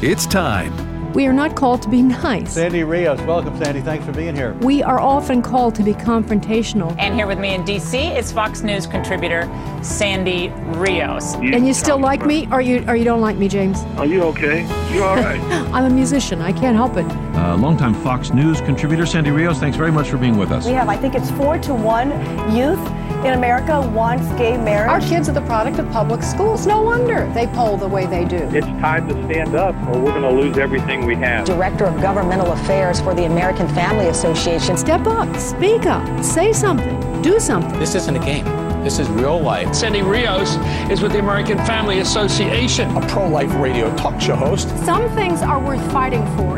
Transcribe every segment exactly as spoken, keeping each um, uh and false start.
It's time. We are not called to be nice. Sandy Rios, welcome, Sandy. Thanks for being here. We are often called to be confrontational. And here with me in D C is Fox News contributor Sandy Rios. And you still like me, or you or you don't like me, James? Are you okay? You all right? I'm a musician. I can't help it. Uh, longtime Fox News contributor Sandy Rios, thanks very much for being with us. We have, I think it's four to one youth in America wants gay marriage. Our kids are the product of public schools. No wonder they poll the way they do. It's time to stand up or we're going to lose everything we have. Director of Governmental Affairs for the American Family Association. Step up, speak up, say something, do something. This isn't a game. This is real life. Sandy Rios is with the American Family Association, a pro-life radio talk show host. Some things are worth fighting for.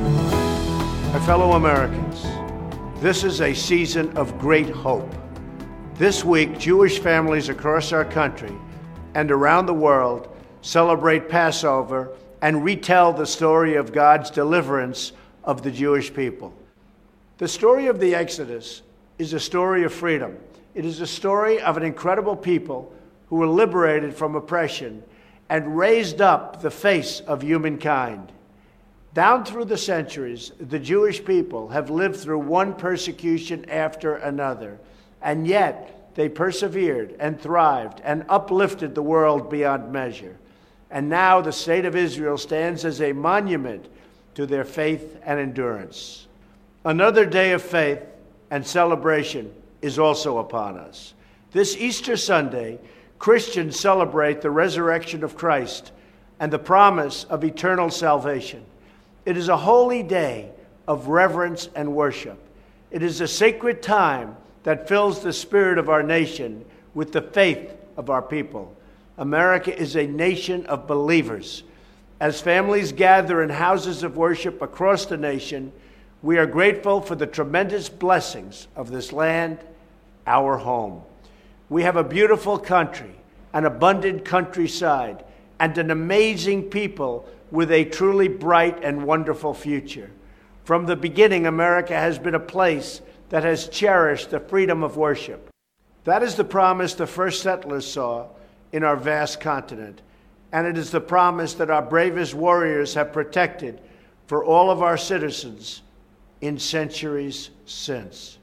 My fellow Americans, this is a season of great hope. This week, Jewish families across our country and around the world celebrate Passover and retell the story of God's deliverance of the Jewish people. The story of the Exodus is a story of freedom. It is a story of an incredible people who were liberated from oppression and raised up the face of humankind. Down through the centuries, the Jewish people have lived through one persecution after another, and yet they persevered and thrived and uplifted the world beyond measure. And now the state of Israel stands as a monument to their faith and endurance. Another day of faith and celebration is also upon us. This Easter Sunday, Christians celebrate the resurrection of Christ and the promise of eternal salvation. It is a holy day of reverence and worship. It is a sacred time that fills the spirit of our nation with the faith of our people. America is a nation of believers. As families gather in houses of worship across the nation, we are grateful for the tremendous blessings of this land, our home. We have a beautiful country, an abundant countryside, and an amazing people with a truly bright and wonderful future. From the beginning, America has been a place that has cherished the freedom of worship. That is the promise the first settlers saw in our vast continent, and it is the promise that our bravest warriors have protected for all of our citizens in centuries since.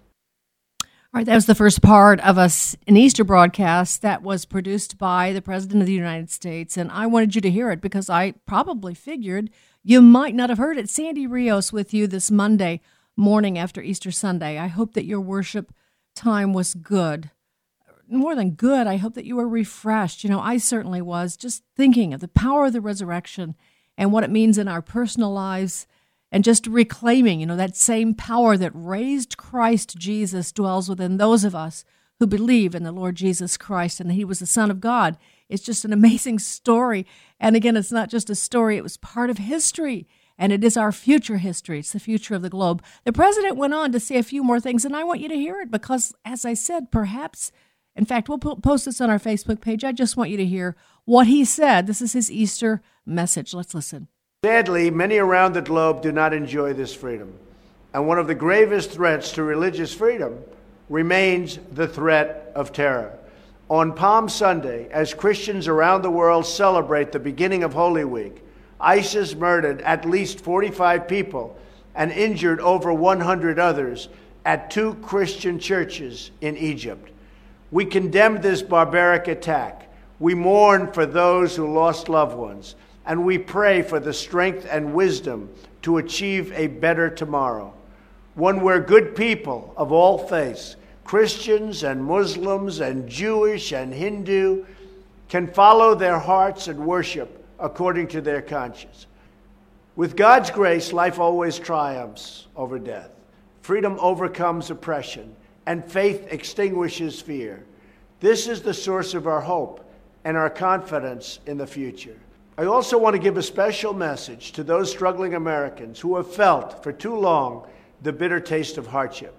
All right, that was the first part of a, an Easter broadcast that was produced by the President of the United States, and I wanted you to hear it because I probably figured you might not have heard it. Sandy Rios with you this Monday morning after Easter Sunday. I hope that your worship time was good. More than good, I hope that you were refreshed. You know, I certainly was, just thinking of the power of the resurrection and what it means in our personal lives, and just reclaiming, you know, that same power that raised Christ Jesus dwells within those of us who believe in the Lord Jesus Christ and that he was the Son of God. It's just an amazing story. And again, it's not just a story, it was part of history. And it is our future history. It's the future of the globe. The president went on to say a few more things, and I want you to hear it because, as I said, perhaps, in fact, we'll post this on our Facebook page. I just want you to hear what he said. This is his Easter message. Let's listen. Sadly, many around the globe do not enjoy this freedom. And one of the gravest threats to religious freedom remains the threat of terror. On Palm Sunday, as Christians around the world celebrate the beginning of Holy Week, ISIS murdered at least forty-five people and injured over one hundred others at two Christian churches in Egypt. We condemn this barbaric attack. We mourn for those who lost loved ones, and we pray for the strength and wisdom to achieve a better tomorrow, one where good people of all faiths, Christians and Muslims and Jewish and Hindu, can follow their hearts and worship according to their conscience. With God's grace, life always triumphs over death. Freedom overcomes oppression, and faith extinguishes fear. This is the source of our hope and our confidence in the future. I also want to give a special message to those struggling Americans who have felt for too long the bitter taste of hardship.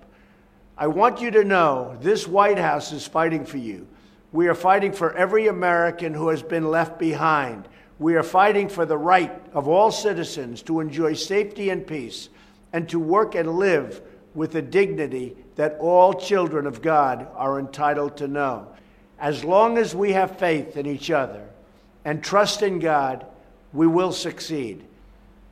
I want you to know this White House is fighting for you. We are fighting for every American who has been left behind. We are fighting for the right of all citizens to enjoy safety and peace and to work and live with the dignity that all children of God are entitled to know. As long as we have faith in each other and trust in God, we will succeed.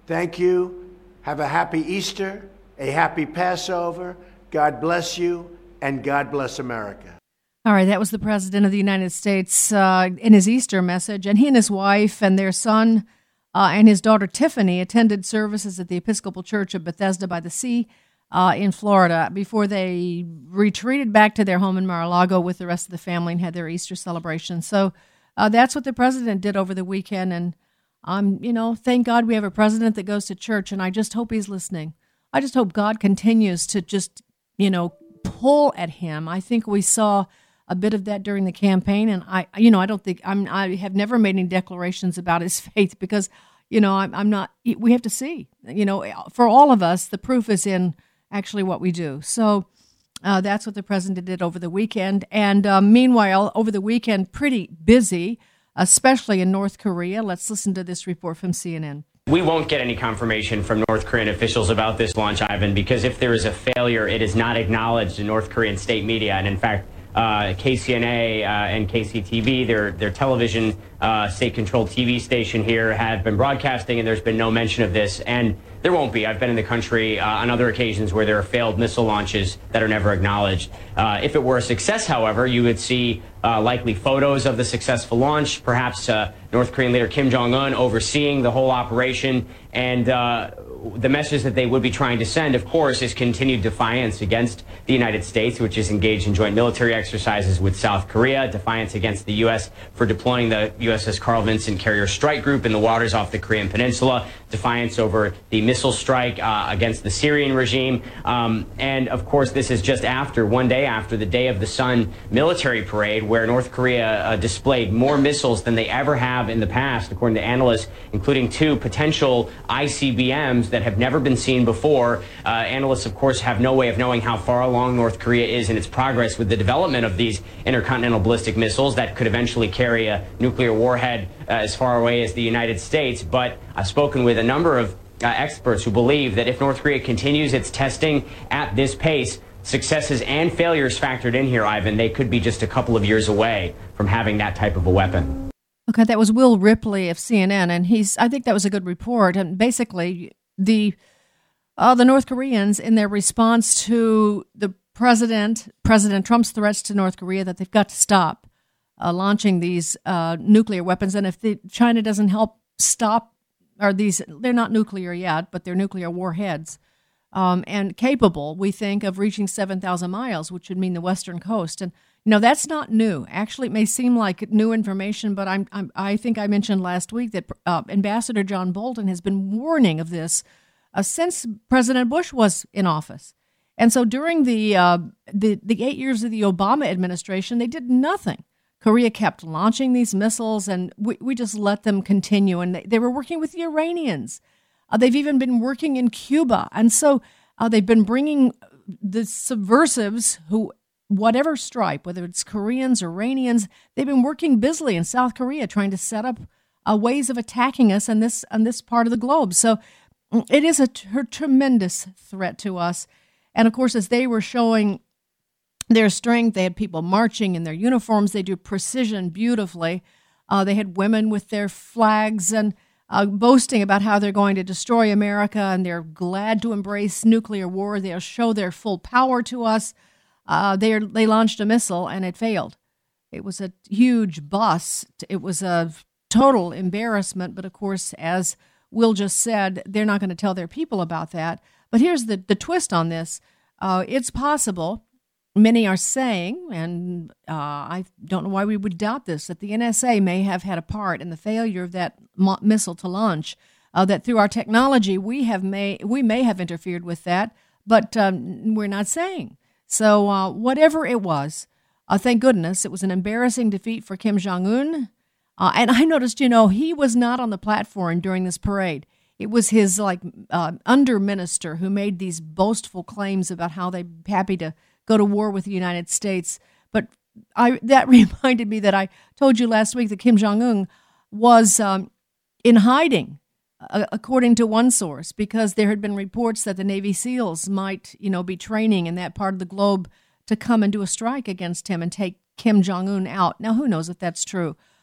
Thank you. Have a happy Easter, a happy Passover. God bless you, and God bless America. All right, that was the President of the United States uh, in his Easter message, and he and his wife and their son uh, and his daughter Tiffany attended services at the Episcopal Church of Bethesda by the Sea uh, in Florida before they retreated back to their home in Mar-a-Lago with the rest of the family and had their Easter celebration. So uh, that's what the President did over the weekend, and um, you know, thank God we have a president that goes to church, and I just hope he's listening. I just hope God continues to just, you know, pull at him. I think we saw a bit of that during the campaign, and I, you know, I don't think I'm. I have never made any declarations about his faith because, you know, I'm, I'm not. We have to see. You know, for all of us, the proof is in actually what we do. So uh, that's what the president did over the weekend. And uh, meanwhile, over the weekend, pretty busy, especially in North Korea. Let's listen to this report from C N N. We won't get any confirmation from North Korean officials about this launch, Ivan, because if there is a failure, it is not acknowledged in North Korean state media. And in fact, uh, K C N A uh, and K C T V, their their television uh, state-controlled T V station here, have been broadcasting, and there's been no mention of this. And there won't be. I've been in the country uh, on other occasions where there are failed missile launches that are never acknowledged. Uh, if it were a success, however, you would see uh, likely photos of the successful launch, perhaps uh, North Korean leader Kim Jong-un overseeing the whole operation, and uh, the message that they would be trying to send, of course, is continued defiance against the United States, which is engaged in joint military exercises with South Korea, defiance against the U S for deploying the U S S Carl Vinson carrier strike group in the waters off the Korean Peninsula, defiance over the missile strike uh, against the Syrian regime. Um, and, of course, this is just after, one day after the Day of the Sun military parade, where North Korea uh, displayed more missiles than they ever have in the past, according to analysts, including two potential I C B Ms that have never been seen before. Uh, analysts, of course, have no way of knowing how far along North Korea is in its progress with the development of these intercontinental ballistic missiles that could eventually carry a nuclear warhead uh, as far away as the United States. But I've spoken with a number of uh, experts who believe that if North Korea continues its testing at this pace, successes and failures factored in here, Ivan, they could be just a couple of years away from having that type of a weapon. Okay, that was Will Ripley of C N N, and he's. I think that was a good report. And basically, the uh, the North Koreans, in their response to the president, President Trump's threats to North Korea that they've got to stop uh, launching these uh, nuclear weapons, and if the, China doesn't help stop, or these, they're not nuclear yet, but they're nuclear warheads, um, and capable, we think, of reaching seven thousand miles, which would mean the western coast. And you know, that's not new. Actually, it may seem like new information, but I'm, I'm, I think I mentioned last week that uh, Ambassador John Bolton has been warning of this uh, since President Bush was in office. And so during the, uh, the the eight years of the Obama administration, they did nothing. Korea kept launching these missiles, and we, we just let them continue. And they, they were working with the Iranians. Uh, they've even been working in Cuba. And so uh, they've been bringing the subversives who, whatever stripe, whether it's Koreans, Iranians, they've been working busily in South Korea trying to set up uh, ways of attacking us on this on this part of the globe. So it is a t- tremendous threat to us. And, of course, as they were showing their strength, they had people marching in their uniforms. They do precision beautifully. Uh, they had women with their flags and uh, boasting about how they're going to destroy America, and they're glad to embrace nuclear war. They'll show their full power to us. Uh, they they launched a missile, and it failed. It was a huge bust. It was a total embarrassment. But, of course, as Will just said, they're not going to tell their people about that. But here's the, the twist on this. Uh, it's possible, many are saying, and uh, I don't know why we would doubt this, that the N S A may have had a part in the failure of that mo- missile to launch, uh, that through our technology we have may we may have interfered with that, but um, we're not saying. So uh, whatever it was, uh, thank goodness, it was an embarrassing defeat for Kim Jong-un. Uh, and I noticed, you know, he was not on the platform during this parade. It was his, like, uh, under-minister who made these boastful claims about how they're happy to go to war with the United States. But I that reminded me that I told you last week that Kim Jong-un was um, in hiding, uh, according to one source, because there had been reports that the Navy SEALs might, you know, be training in that part of the globe to come and do a strike against him and take Kim Jong-un out. Now, who knows if that's true?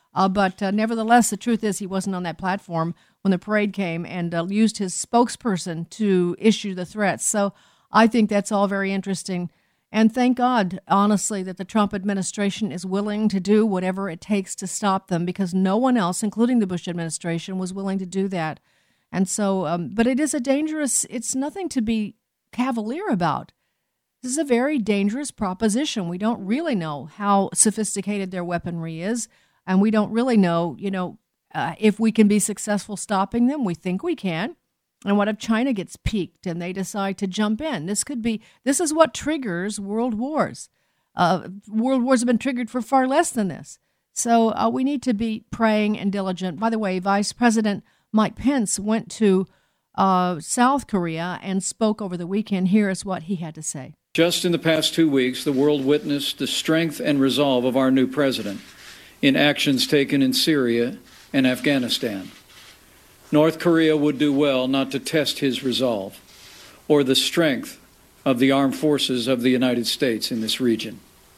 Uh, but uh, nevertheless, the truth is he wasn't on that platform when the parade came and uh, used his spokesperson to issue the threats. So I think that's all very interesting. And thank God, honestly, that the Trump administration is willing to do whatever it takes to stop them, because no one else, including the Bush administration, was willing to do that. And so, um, but it is a dangerous, it's nothing to be cavalier about. This is a very dangerous proposition. We don't really know how sophisticated their weaponry is, and we don't really know, you know, uh, if we can be successful stopping them. We think we can. And what if China gets piqued and they decide to jump in? This could be, this is what triggers world wars. Uh, world wars have been triggered for far less than this. So uh, we need to be praying and diligent. By the way, Vice President Mike Pence went to uh, South Korea and spoke over the weekend. Here is what he had to say. Just in the past two weeks, the world witnessed the strength and resolve of our new president in actions taken in Syria and Afghanistan. North Korea would do well not to test his resolve or the strength of the armed forces of the United States in this region.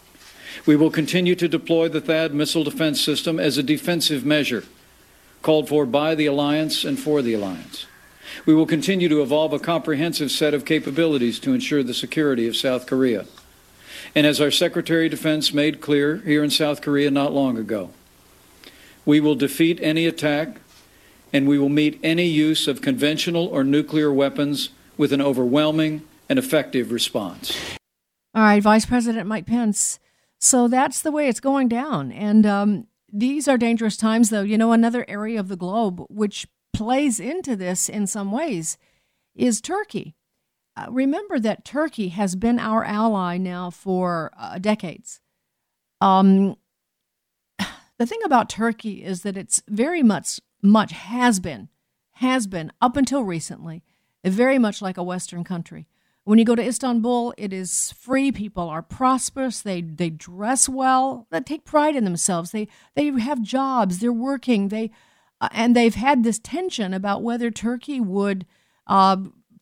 We will continue to deploy the THAAD missile defense system as a defensive measure called for by the alliance and for the alliance. We will continue to evolve a comprehensive set of capabilities to ensure the security of South Korea. And as our Secretary of Defense made clear here in South Korea not long ago, we will defeat any attack and we will meet any use of conventional or nuclear weapons with an overwhelming and effective response. All right, Vice President Mike Pence. So that's the way it's going down. And um, these are dangerous times, though. You know, another area of the globe which plays into this in some ways is Turkey. Uh, remember that Turkey has been our ally now for uh, decades. Um, the thing about Turkey is that it's very much much has been, has been up until recently, very much like a Western country. When you go to Istanbul, it is free. People are prosperous. They they dress well. They take pride in themselves. They they have jobs. They're working. They uh, and they've had this tension about whether Turkey would uh,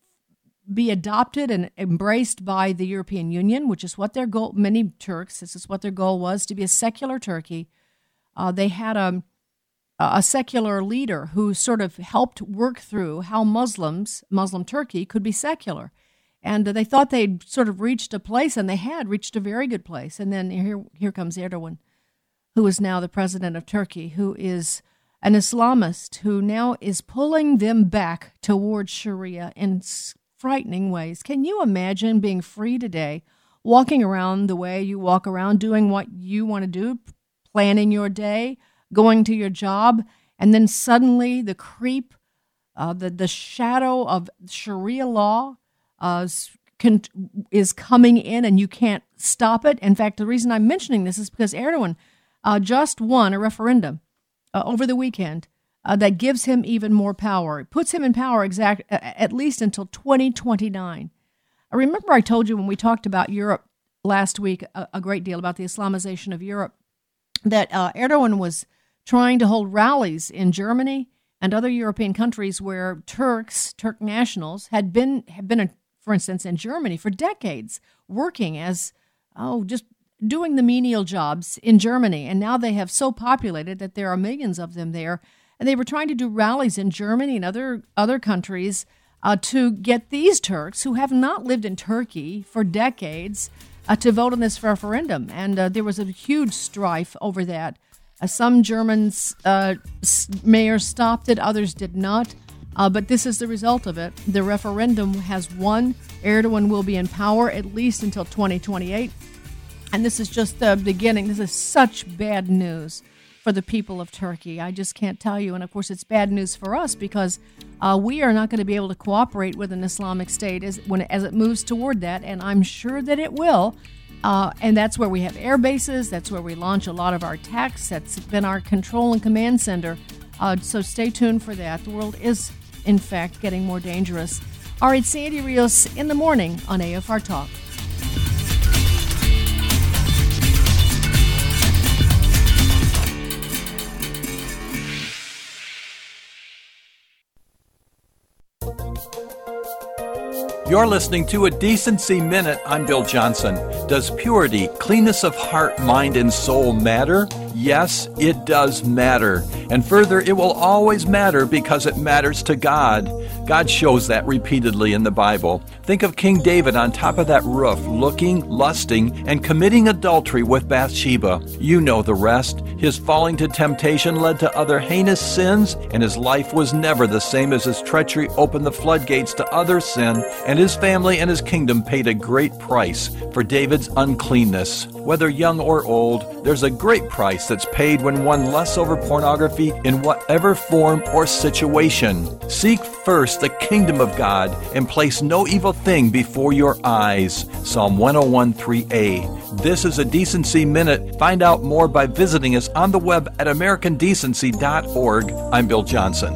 be adopted and embraced by the European Union, which is what their goal. Many Turks, this is what their goal was, to be a secular Turkey. Uh, they had a a secular leader who sort of helped work through how Muslims, Muslim Turkey, could be secular. And they thought they'd sort of reached a place, and they had reached a very good place. And then here here comes Erdogan, who is now the president of Turkey, who is an Islamist, who now is pulling them back towards Sharia in frightening ways. Can you imagine being free today, walking around the way you walk around, doing what you want to do, planning your day, going to your job, and then suddenly the creep, uh, the, the shadow of Sharia law uh, can, is coming in and you can't stop it? In fact, the reason I'm mentioning this is because Erdogan uh, just won a referendum uh, over the weekend uh, that gives him even more power. It puts him in power exact uh, at least until twenty twenty-nine. I remember I told you when we talked about Europe last week a, a great deal about the Islamization of Europe, that uh, Erdogan was trying to hold rallies in Germany and other European countries where Turks, Turk nationals, had been, had been, for instance, in Germany for decades, working as, oh, just doing the menial jobs in Germany. And now they have so populated that there are millions of them there. And they were trying to do rallies in Germany and other, other countries uh, to get these Turks, who have not lived in Turkey for decades, uh, to vote on this referendum. And uh, there was a huge strife over that. Uh, some Germans, uh, mayors stopped it, others did not. Uh, but this is the result of it. The referendum has won. Erdogan will be in power at least until twenty twenty-eight. And this is just the beginning. This is such bad news for the people of Turkey. I just can't tell you. And of course, it's bad news for us because uh, we are not going to be able to cooperate with an Islamic State as, when, as it moves toward that. And I'm sure that it will. Uh, and that's where we have air bases. That's where we launch a lot of our attacks. That's been our control and command center. Uh, so stay tuned for that. The world is, in fact, getting more dangerous. All right, Sandy Rios in the morning on A F R Talk. You're listening to A Decency Minute. I'm Bill Johnson. Does purity, cleanness of heart, mind, and soul matter? Yes, it does matter. And further, it will always matter because it matters to God. God shows that repeatedly in the Bible. Think of King David on top of that roof, looking, lusting, and committing adultery with Bathsheba. You know the rest. His falling to temptation led to other heinous sins, and his life was never the same as his treachery opened the floodgates to other sin, and his family and his kingdom paid a great price for David's uncleanness. Whether young or old, there's a great price that's paid when one lusts over pornography in whatever form or situation. Seek first the kingdom of God and place no evil thing before your eyes. Psalm one oh one, three a. This is a Decency Minute. Find out more by visiting us on the web at american decency dot org. I'm Bill Johnson.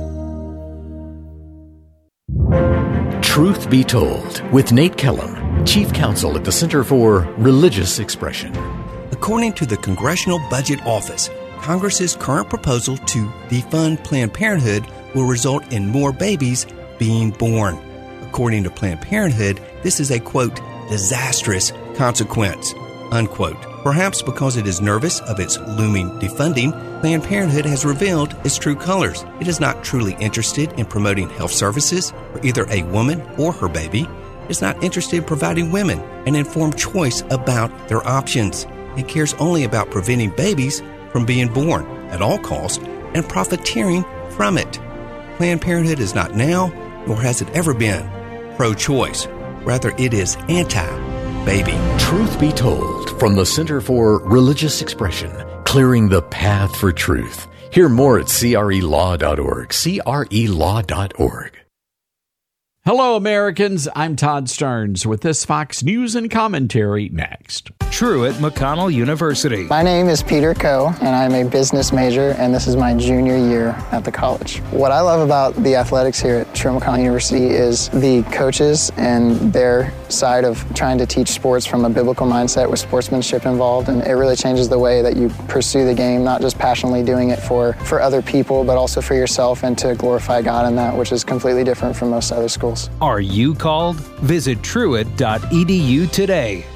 Truth Be Told with Nate Kellum, Chief Counsel at the Center for Religious Expression. According to the Congressional Budget Office, Congress's current proposal to defund Planned Parenthood will result in more babies being born. According to Planned Parenthood, this is a, quote, disastrous consequence, unquote. Perhaps because it is nervous of its looming defunding, Planned Parenthood has revealed its true colors. It is not truly interested in promoting health services for either a woman or her baby. It is not interested in providing women an informed choice about their options. It cares only about preventing babies from being born at all costs and profiteering from it. Planned Parenthood is not now, nor has it ever been, pro-choice. Rather, it is anti-baby. Truth Be Told from the Center for Religious Expression, clearing the path for truth. Hear more at C R E law dot org, C R E law dot org. Hello, Americans. I'm Todd Starnes with this Fox News and Commentary next. Truett McConnell University. My name is Peter Coe, and I'm a business major, and this is my junior year at the college. What I love about the athletics here at Truett McConnell University is the coaches and their side of trying to teach sports from a biblical mindset with sportsmanship involved, and it really changes the way that you pursue the game, not just passionately doing it for, for other people, but also for yourself and to glorify God in that, which is completely different from most other schools. Are you called? Visit truett dot e d u today.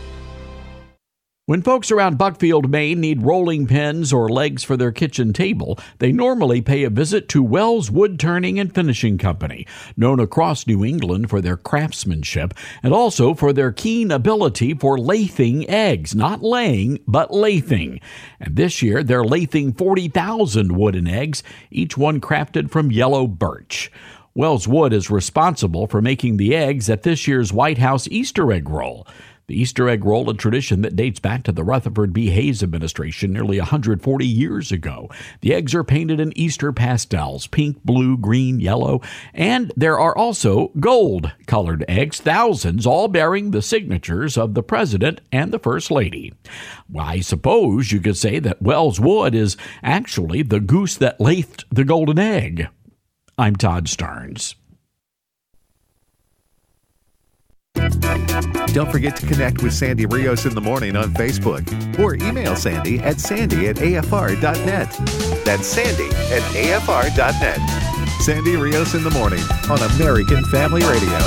When folks around Buckfield, Maine need rolling pins or legs for their kitchen table, they normally pay a visit to Wells Wood Turning and Finishing Company, known across New England for their craftsmanship and also for their keen ability for lathing eggs, not laying, but lathing. And this year, they're lathing forty thousand wooden eggs, each one crafted from yellow birch. Wells Wood is responsible for making the eggs at this year's White House Easter egg roll. The Easter egg roll, a tradition that dates back to the Rutherford B. Hayes administration nearly one hundred forty years ago. The eggs are painted in Easter pastels, pink, blue, green, yellow, and there are also gold-colored eggs, thousands, all bearing the signatures of the President and the First Lady. Well, I suppose you could say that Wells Wood is actually the goose that lathed the golden egg. I'm Todd Starnes. Don't forget to connect with Sandy Rios in the morning on Facebook or email Sandy at sandy at a f r dot net. That's sandy at a f r dot net. Sandy Rios in the morning on American Family Radio.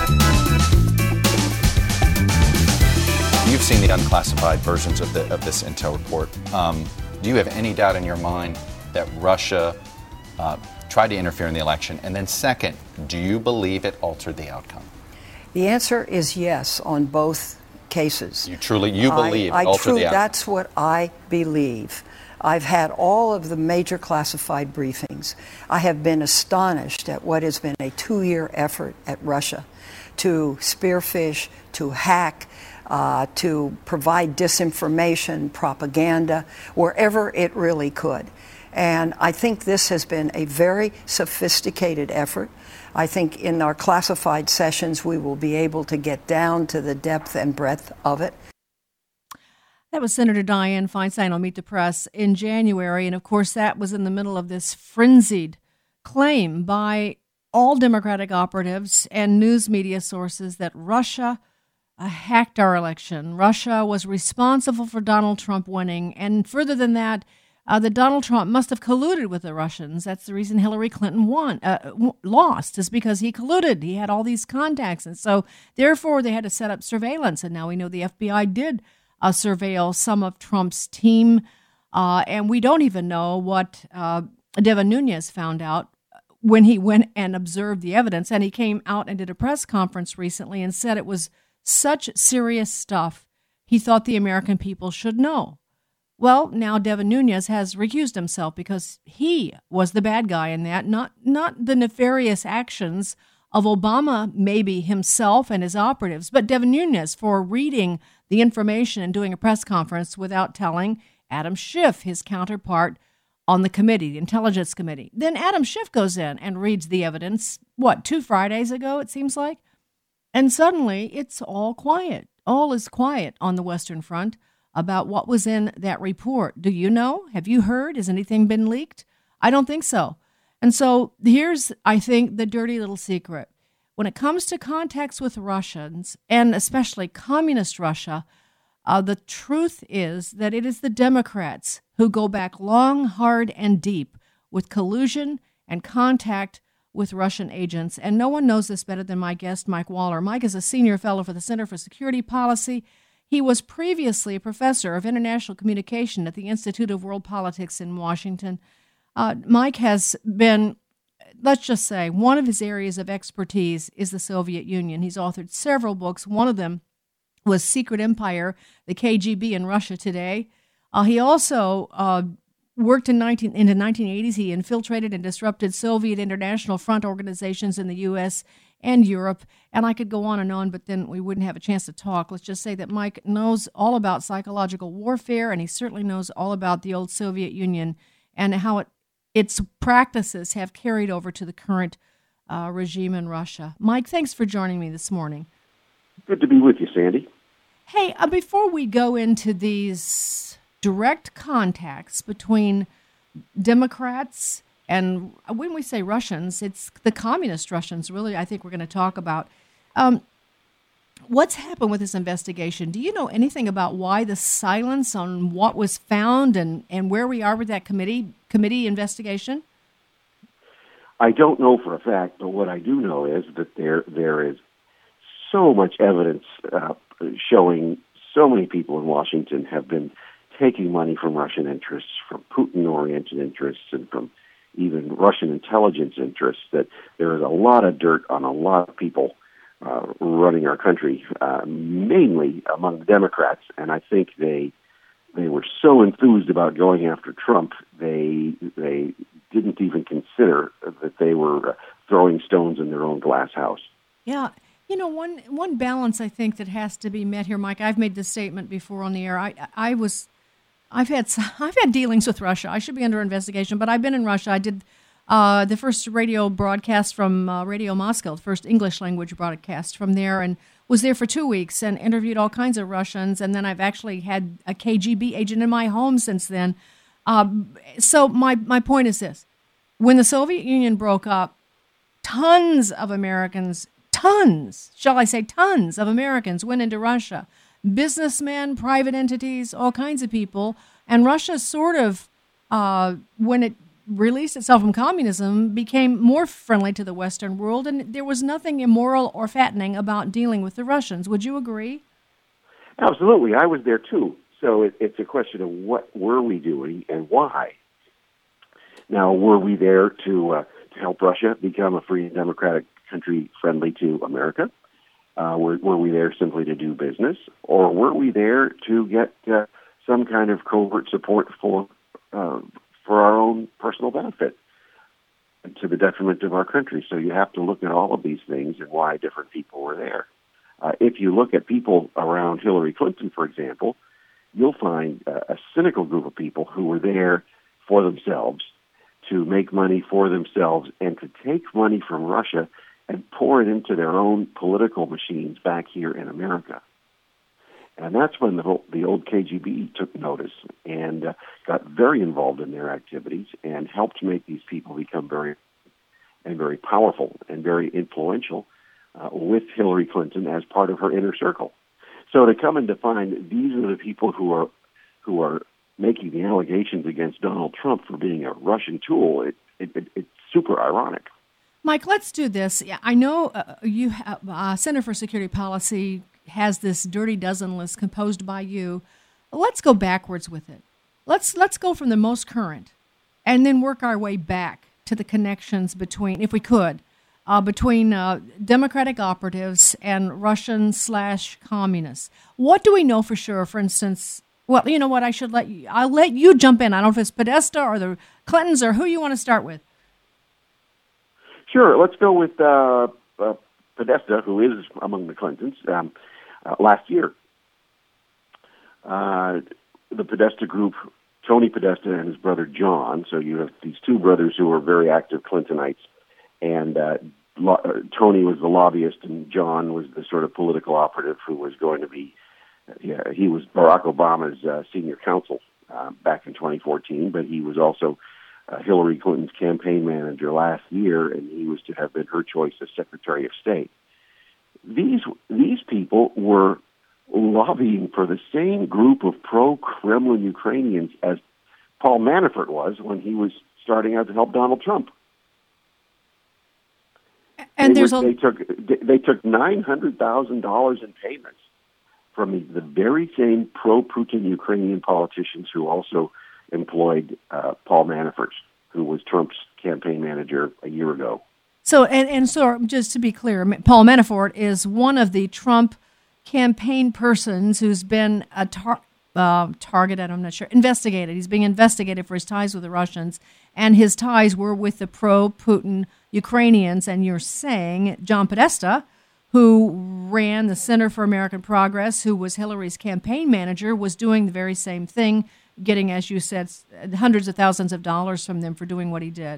You've seen the unclassified versions of, the, of this intel report. Um, do you have any doubt in your mind that Russia uh, tried to interfere in the election? And then second, do you believe it altered the outcome? The answer is yes on both cases. You truly, you believe I, it I altered truly, the outcome? That's what I believe. I've had all of the major classified briefings. I have been astonished at what has been a two-year effort at Russia to spearfish, to hack, uh, to provide disinformation, propaganda, wherever it really could. And I think this has been a very sophisticated effort. I think in our classified sessions, we will be able to get down to the depth and breadth of it. That was Senator Dianne Feinstein on Meet the Press in January. And of course, that was in the middle of this frenzied claim by all Democratic operatives and news media sources that Russia uh, hacked our election. Russia was responsible for Donald Trump winning. And further than that, uh, that Donald Trump must have colluded with the Russians. That's the reason Hillary Clinton won, uh, w- lost, is because he colluded. He had all these contacts. And so, therefore, they had to set up surveillance. And now we know the F B I did uh, surveil some of Trump's team. Uh, and we don't even know what uh, Devin Nunes found out when he went and observed the evidence. And he came out and did a press conference recently and said it was such serious stuff he thought the American people should know. Well, now Devin Nunes has recused himself because he was the bad guy in that, not not the nefarious actions of Obama, maybe himself and his operatives, but Devin Nunes for reading the information and doing a press conference without telling Adam Schiff, his counterpart on the committee, the Intelligence Committee. Then Adam Schiff goes in and reads the evidence, what, two Fridays ago, it seems like? And suddenly it's all quiet. All is quiet on the Western Front about what was in that report. Do you know? Have you heard? Has anything been leaked? I don't think so. And so here's, I think, the dirty little secret. When it comes to contacts with Russians, and especially communist Russia, uh, the truth is that it is the Democrats who go back long, hard, and deep with collusion and contact with Russian agents. And no one knows this better than my guest, Mike Waller. Mike is a senior fellow for the Center for Security Policy. He was previously a professor of international communication at the Institute of World Politics in Washington. Uh, Mike has been, let's just say, one of his areas of expertise is the Soviet Union. He's authored several books. One of them was Secret Empire, the K G B in Russia Today. Uh, he also uh, worked in, nineteen, in the nineteen eighties. He infiltrated and disrupted Soviet international front organizations in the U S and Europe, and I could go on and on, but then we wouldn't have a chance to talk. Let's just say that Mike knows all about psychological warfare, and he certainly knows all about the old Soviet Union and how it, its practices have carried over to the current uh, regime in Russia. Mike, thanks for joining me this morning. Good to be with you, Sandy. Hey, uh, before we go into these direct contacts between Democrats and when we say Russians, it's the communist Russians, really, I think we're going to talk about. Um, what's happened with this investigation? Do you know anything about why the silence on what was found and, and where we are with that committee committee investigation? I don't know for a fact, but what I do know is that there there is so much evidence uh, showing so many people in Washington have been taking money from Russian interests, from Putin-oriented interests, and from even Russian intelligence interests, that there is a lot of dirt on a lot of people uh, running our country, uh, mainly among the Democrats. And I think they they were so enthused about going after Trump, they they didn't even consider that they were uh, throwing stones in their own glass house. Yeah. You know, one one balance I think that has to be met here, Mike. I've made this statement before on the air. I I was, I've had I've had dealings with Russia. I should be under investigation, but I've been in Russia. I did uh, the first radio broadcast from uh, Radio Moscow, the first English language broadcast from there, and was there for two weeks and interviewed all kinds of Russians. And then I've actually had a K G B agent in my home since then. Um, so my my point is this: when the Soviet Union broke up, tons of Americans. Tons, shall I say tons of Americans went into Russia. Businessmen, private entities, all kinds of people. And Russia sort of, uh, when it released itself from communism, became more friendly to the Western world. And there was nothing immoral or fattening about dealing with the Russians. Would you agree? Absolutely. I was there too. So it, it's a question of what were we doing and why. Now, were we there to, uh, to help Russia become a free and democratic country friendly to America? Uh, were, were we there simply to do business, or were we there to get uh, some kind of covert support for uh, for our own personal benefit, to the detriment of our country? So you have to look at all of these things and why different people were there. Uh, if you look at people around Hillary Clinton, for example, you'll find uh, a cynical group of people who were there for themselves, to make money for themselves, and to take money from Russia and pour it into their own political machines back here in America. And that's when the, the old K G B took notice and uh, got very involved in their activities and helped make these people become very and very powerful and very influential uh, with Hillary Clinton as part of her inner circle. So to come and to find these are the people who are who are making the allegations against Donald Trump for being a Russian tool, it, it, it, it's super ironic. Mike, let's do this. I know uh, you have, uh, Center for Security Policy has this dirty dozen list composed by you. Let's go backwards with it. Let's let's go from the most current, and then work our way back to the connections between, if we could, uh, between uh, Democratic operatives and Russian slash communists. What do we know for sure? For instance, well, you know what? I should let you. I'll let you jump in. I don't know if it's Podesta or the Clintons or who you want to start with. Sure. Let's go with uh, uh, Podesta, who is among the Clintons. Um, uh, last year, uh, the Podesta group, Tony Podesta and his brother John. So you have these two brothers who are very active Clintonites, and uh, lo- uh, Tony was the lobbyist, and John was the sort of political operative who was going to be. Uh, yeah, he was Barack Obama's uh, senior counsel uh, back in twenty fourteen, but he was also uh, Hillary Clinton's campaign manager last year, and he was to have been her choice as Secretary of State. These these people were lobbying for the same group of pro-Kremlin Ukrainians as Paul Manafort was when he was starting out to help Donald Trump. And they there's were, a... they took they took nine hundred thousand dollars in payments from the, the very same pro-Putin Ukrainian politicians who also employed uh, Paul Manafort, who was Trump's campaign manager a year ago. So, and, and so just to be clear, Paul Manafort is one of the Trump campaign persons who's been a tar- uh, targeted, I'm not sure, investigated. He's being investigated for his ties with the Russians, and his ties were with the pro-Putin Ukrainians. And you're saying John Podesta, who ran the Center for American Progress, who was Hillary's campaign manager, was doing the very same thing, getting, as you said, hundreds of thousands of dollars from them for doing what he did.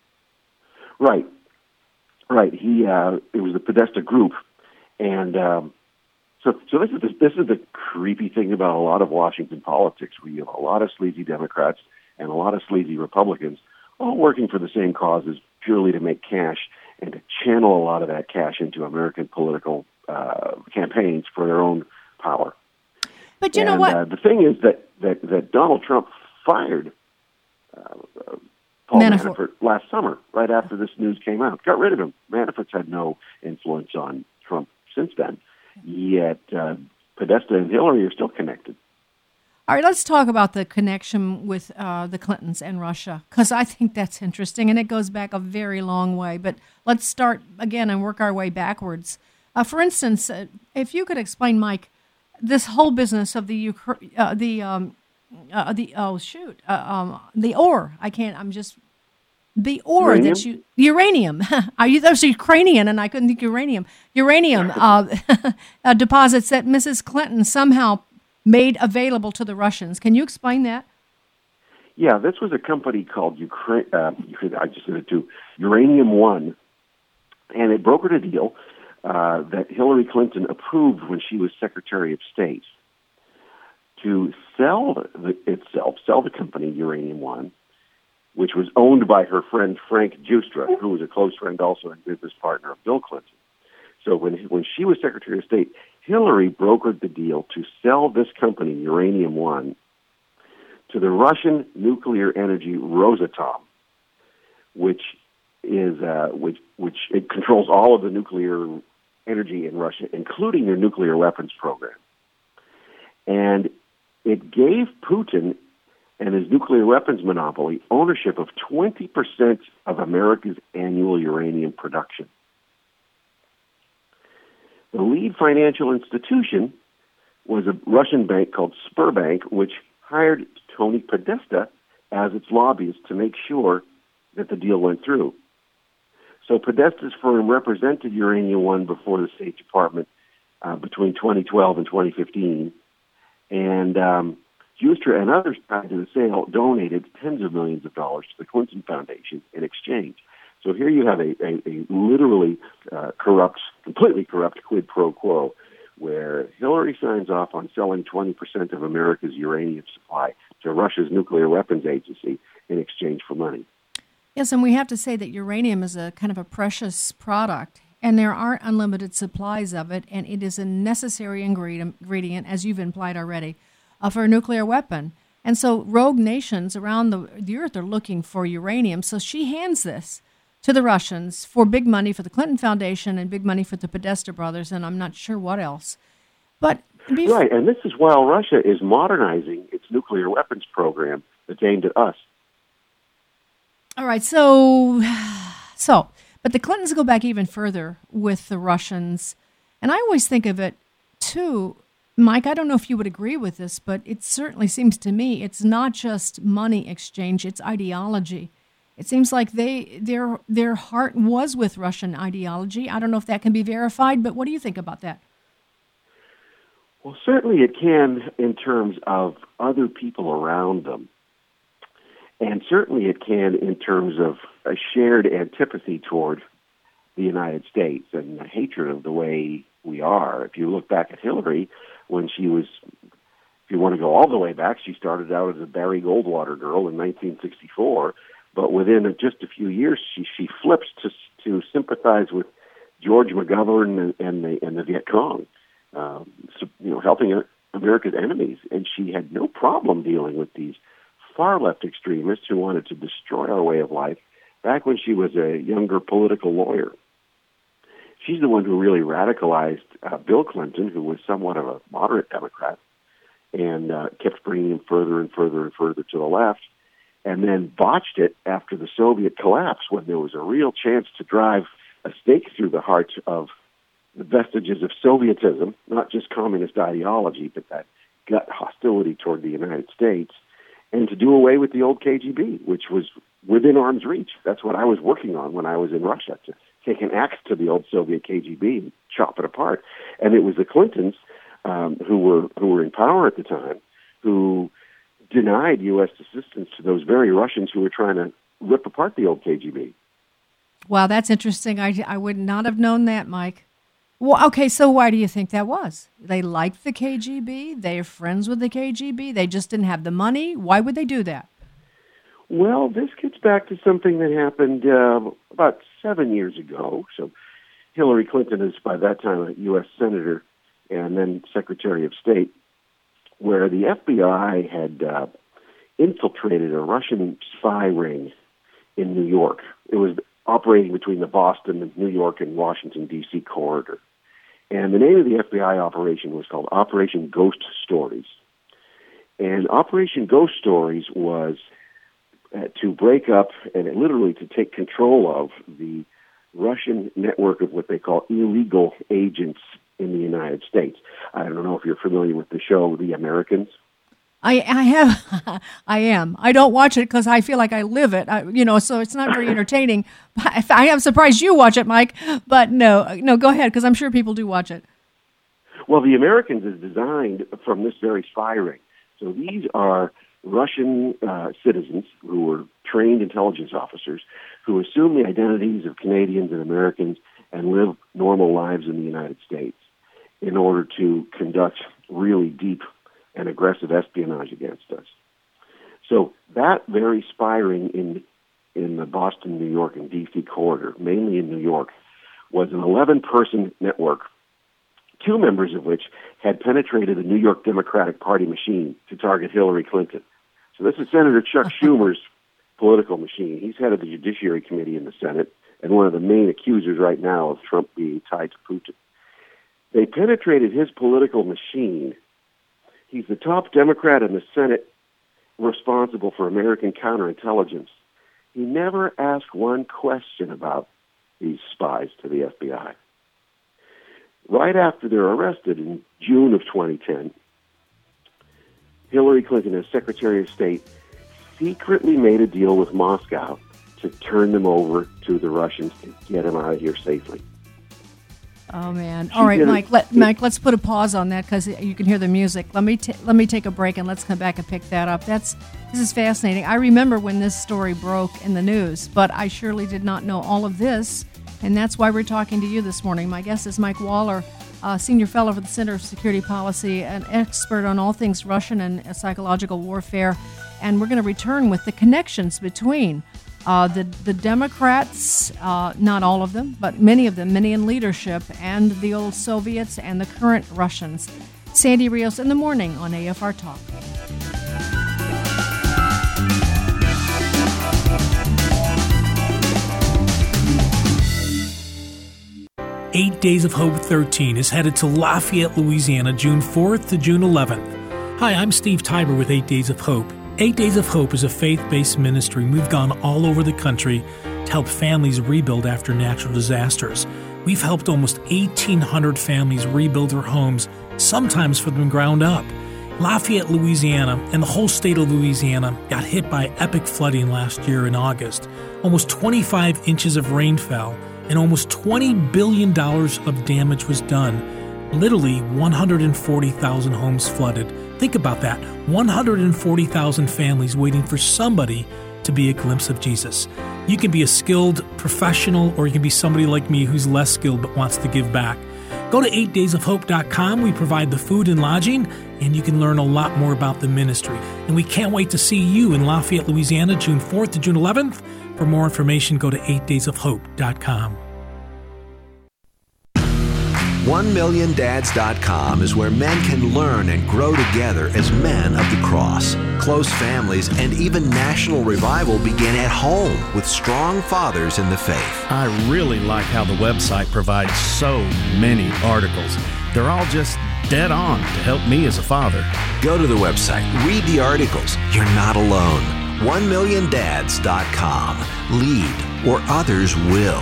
Right. Right. He uh, it was the Podesta group, and um, so so this is the, this is the creepy thing about a lot of Washington politics, where you have a lot of sleazy Democrats and a lot of sleazy Republicans, all working for the same causes purely to make cash and to channel a lot of that cash into American political uh, campaigns for their own power. But you and, know what? Uh, the thing is that that, that Donald Trump fired Uh, uh, Paul Manafort. Manafort last summer, right after this news came out. Got rid of him. Manafort's had no influence on Trump since then. Yet uh, Podesta and Hillary are still connected. All right, let's talk about the connection with uh, the Clintons and Russia, because I think that's interesting, and it goes back a very long way. But let's start again and work our way backwards. Uh, for instance, uh, if you could explain, Mike, this whole business of the Ukra- uh, the um, uh, the oh shoot uh, um, the ore. I can't. I'm just the ore uranium? that you uranium. Are you? That was Ukrainian, and I couldn't think uranium. Uranium uh, uh, deposits that Missus Clinton somehow made available to the Russians. Can you explain that? Yeah, this was a company called Ukraine. Uh, I just said it too. Uranium One, and it brokered a deal uh, that Hillary Clinton approved when she was Secretary of State to sell the, itself, sell the company Uranium One, which was owned by her friend Frank Giustra, who was a close friend also and business partner of Bill Clinton. So when when she was Secretary of State, Hillary brokered the deal to sell this company, Uranium One, to the Russian nuclear energy Rosatom, which is uh, which which it controls all of the nuclear energy in Russia, including their nuclear weapons program. And it gave Putin and his nuclear weapons monopoly ownership of twenty percent of America's annual uranium production. The lead financial institution was a Russian bank called Sberbank, which hired Tony Podesta as its lobbyist to make sure that the deal went through. So Podesta's firm represented Uranium One before the State Department uh, between twenty twelve and twenty fifteen, and um, Giustra and others tied to the sale donated tens of millions of dollars to the Clinton Foundation in exchange. So here you have a, a, a literally uh, corrupt, completely corrupt quid pro quo, where Hillary signs off on selling twenty percent of America's uranium supply to Russia's nuclear weapons agency in exchange for money. Yes, and we have to say that uranium is a kind of a precious product, and there aren't unlimited supplies of it, and it is a necessary ingredient, ingredient as you've implied already, uh, for a nuclear weapon. And so rogue nations around the, the earth are looking for uranium. So she hands this to the Russians for big money for the Clinton Foundation and big money for the Podesta brothers, and I'm not sure what else. But bef- Right, and this is while Russia is modernizing its nuclear weapons program that's aimed at us. All right, so, so, but the Clintons go back even further with the Russians. And I always think of it, too, Mike, I don't know if you would agree with this, but it certainly seems to me it's not just money exchange, it's ideology. It seems like they their their heart was with Russian ideology. I don't know if that can be verified, but what do you think about that? Well, certainly it can in terms of other people around them. And certainly it can in terms of a shared antipathy toward the United States and a hatred of the way we are. If you look back at Hillary, when she was, if you want to go all the way back, she started out as a Barry Goldwater girl in nineteen sixty-four, but within just a few years, she, she flips to to sympathize with George McGovern and, and the and the Viet Cong, um, so, you know, helping America's enemies, and she had no problem dealing with these far left extremists who wanted to destroy our way of life. Back when she was a younger political lawyer, she's the one who really radicalized uh, Bill Clinton, who was somewhat of a moderate Democrat, and uh, kept bringing him further and further and further to the left, and then botched it after the Soviet collapse when there was a real chance to drive a stake through the heart of the vestiges of Sovietism, not just communist ideology, but that gut hostility toward the United States, and to do away with the old K G B, which was within arm's reach. That's what I was working on when I was in Russia, to take an axe to the old Soviet K G B and chop it apart. And it was the Clintons, um, who were who were in power at the time, who denied U S assistance to those very Russians who were trying to rip apart the old K G B. Wow, that's interesting. I, I would not have known that, Mike. Well, okay, so why do you think that was? They liked the K G B? They're friends with the K G B? They just didn't have the money? Why would they do that? Well, this gets back to something that happened uh, about seven years ago. So Hillary Clinton is by that time a U S senator and then Secretary of State, where the F B I had uh, infiltrated a Russian spy ring in New York. It was operating between the Boston, and New York, and Washington, D C corridor. And the name of the F B I operation was called Operation Ghost Stories. And Operation Ghost Stories was uh, to break up and literally to take control of the Russian network of what they call illegal agents in the United States. I don't know if you're familiar with the show The Americans. I, I have, I am. I don't watch it because I feel like I live it, I, you know, so it's not very entertaining. I am surprised you watch it, Mike, but no, no, go ahead, because I'm sure people do watch it. Well, The Americans is designed from this very spy ring. So these are Russian uh, citizens who were trained intelligence officers who assume the identities of Canadians and Americans and live normal lives in the United States in order to conduct really deep and aggressive espionage against us. So that very spy ring in in the Boston, New York, and D C corridor, mainly in New York, was an eleven-person network, two members of which had penetrated the New York Democratic Party machine to target Hillary Clinton. So this is Senator Chuck Schumer's political machine. He's head of the Judiciary Committee in the Senate and one of the main accusers right now of Trump being tied to Putin. They penetrated his political machine. He's the top Democrat in the Senate responsible for American counterintelligence. He never asked one question about these spies to the F B I. Right after they're arrested in June of twenty ten, Hillary Clinton, as Secretary of State, secretly made a deal with Moscow to turn them over to the Russians to get them out of here safely. Oh man! All right, Mike. Let, Mike, let's put a pause on that because you can hear the music. Let me t- let me take a break and let's come back and pick that up. That's this is fascinating. I remember when this story broke in the news, but I surely did not know all of this, and that's why we're talking to you this morning. My guest is Mike Waller, uh, senior fellow for the Center for Security Policy, an expert on all things Russian and uh, psychological warfare, and we're going to return with the connections between. Uh, the, the Democrats, uh, not all of them, but many of them, many in leadership, and the old Soviets and the current Russians. Sandy Rios in the morning on A F R Talk. Eight Days of Hope thirteen is headed to Lafayette, Louisiana, June fourth to June eleventh. Hi, I'm Steve Tiber with Eight Days of Hope. Eight Days of Hope is a faith-based ministry. We've gone all over the country to help families rebuild after natural disasters. We've helped almost eighteen hundred families rebuild their homes, sometimes from the ground up. Lafayette, Louisiana, and the whole state of Louisiana got hit by epic flooding last year in August. Almost twenty-five inches of rain fell, and almost twenty billion dollars of damage was done. Literally one hundred forty thousand homes flooded. Think about that, one hundred forty thousand families waiting for somebody to be a glimpse of Jesus. You can be a skilled professional, or you can be somebody like me who's less skilled but wants to give back. Go to eight days of hope dot com. We provide the food and lodging, and you can learn a lot more about the ministry. And we can't wait to see you in Lafayette, Louisiana, June fourth to June eleventh. For more information, go to eight days of hope dot com. one million dads dot com is where men can learn and grow together as men of the cross. Close families and even national revival begin at home with strong fathers in the faith. I really like how the website provides so many articles. They're all just dead on to help me as a father. Go to the website, read the articles. You're not alone. one million dads dot com. Lead, or others will.